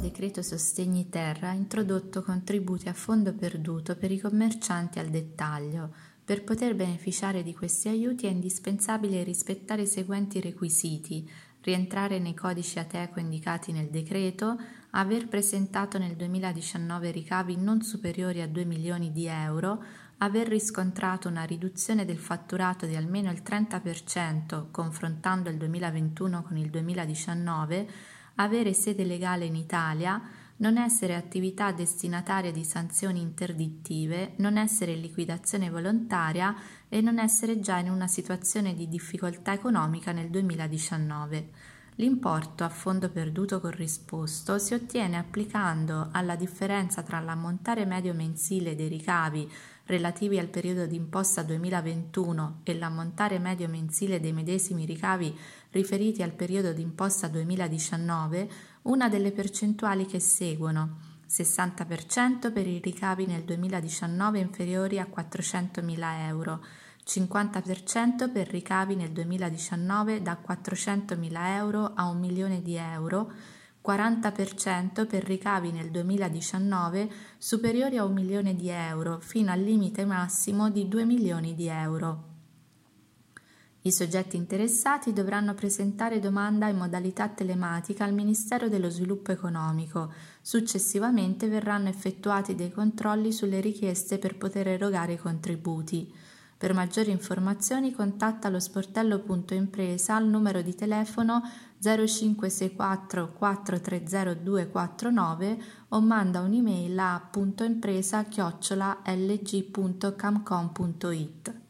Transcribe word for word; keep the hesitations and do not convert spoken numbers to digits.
decreto Sostegni Ter ha introdotto contributi a fondo perduto per i commercianti al dettaglio. Per poter beneficiare di questi aiuti è indispensabile rispettare i seguenti requisiti: rientrare nei codici Ateco indicati nel decreto, aver presentato nel duemiladiciannove ricavi non superiori a due milioni di euro, aver riscontrato una riduzione del fatturato di almeno il trenta per cento confrontando il duemilaventuno con il duemiladiciannove, avere sede legale in Italia, non essere attività destinataria di sanzioni interdittive, non essere in liquidazione volontaria e non essere già in una situazione di difficoltà economica nel duemiladiciannove. L'importo a fondo perduto corrisposto si ottiene applicando alla differenza tra l'ammontare medio mensile dei ricavi relativi al periodo d'imposta duemilaventuno e l'ammontare medio mensile dei medesimi ricavi riferiti al periodo d'imposta duemiladiciannove, una delle percentuali che seguono: sessanta per cento per i ricavi nel duemiladiciannove inferiori a quattrocentomila euro, cinquanta per cento per ricavi nel duemiladiciannove da quattrocentomila euro a un milione di euro, quaranta per cento per ricavi nel duemiladiciannove superiori a un milione di euro fino al limite massimo di due milioni di euro. I soggetti interessati dovranno presentare domanda in modalità telematica al Ministero dello Sviluppo Economico. Successivamente verranno effettuati dei controlli sulle richieste per poter erogare i contributi. Per maggiori informazioni contatta lo sportello punto impresa al numero di telefono zero cinque sei quattro quattro tre zero due quattro nove o manda un'email a puntoimpresa chiocciola l g punto camcom punto it.